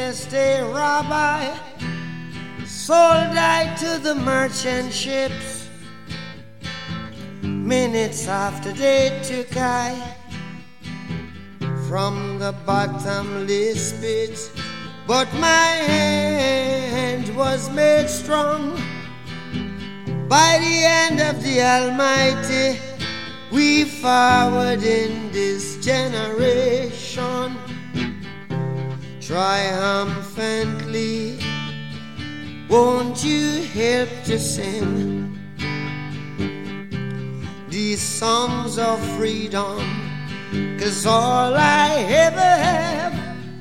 just a rabbi, sold I to the merchant ships. Minutes after they took I from the bottomless pit, but my hand was made strong by the hand of the Almighty. We forward in this generation triumphantly. Won't you help to sing these songs of freedom? 'Cause all I ever have,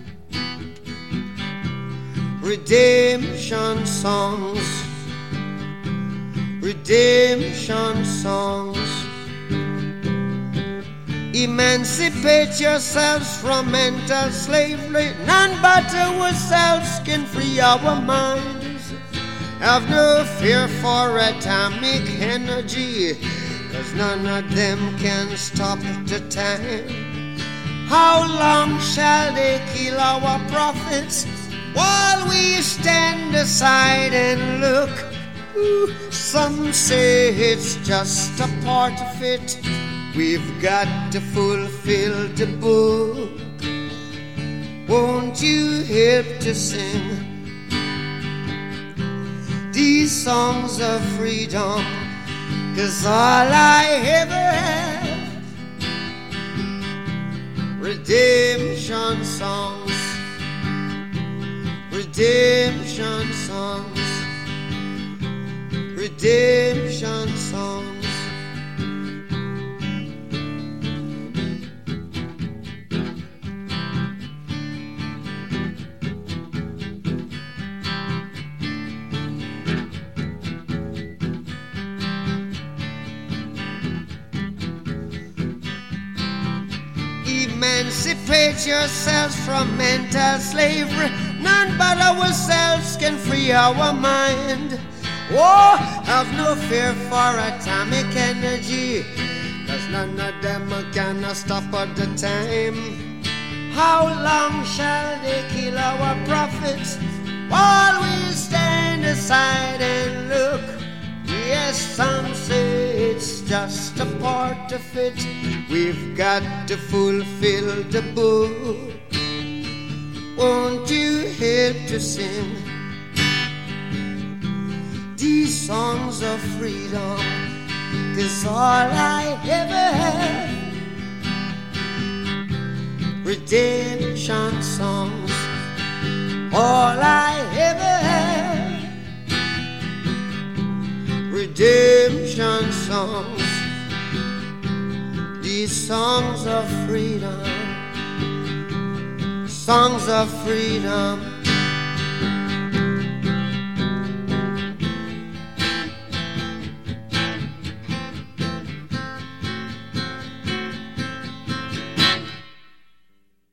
redemption songs, redemption songs. Emancipate yourselves from mental slavery. None but ourselves can free our minds. Have no fear for atomic energy, 'cause none of them can stop the time. How long shall they kill our prophets while we stand aside and look? Ooh, some say it's just a part of it. We've got to fulfill the book. Won't you help to sing these songs of freedom? 'Cause all I ever have, redemption songs, redemption songs, redemption songs. Emancipate yourselves from mental slavery. None but ourselves can free our mind. Oh, have no fear for atomic energy, 'cause none of them can stop at the time. How long shall they kill our prophets while we stand aside and look? Yes, some say it's just a part of it. We've got to fulfill the book. Won't you help to sing these songs of freedom? 'Cause all I ever have, redemption songs. All I ever have, redemption songs. These songs of freedom, songs of freedom.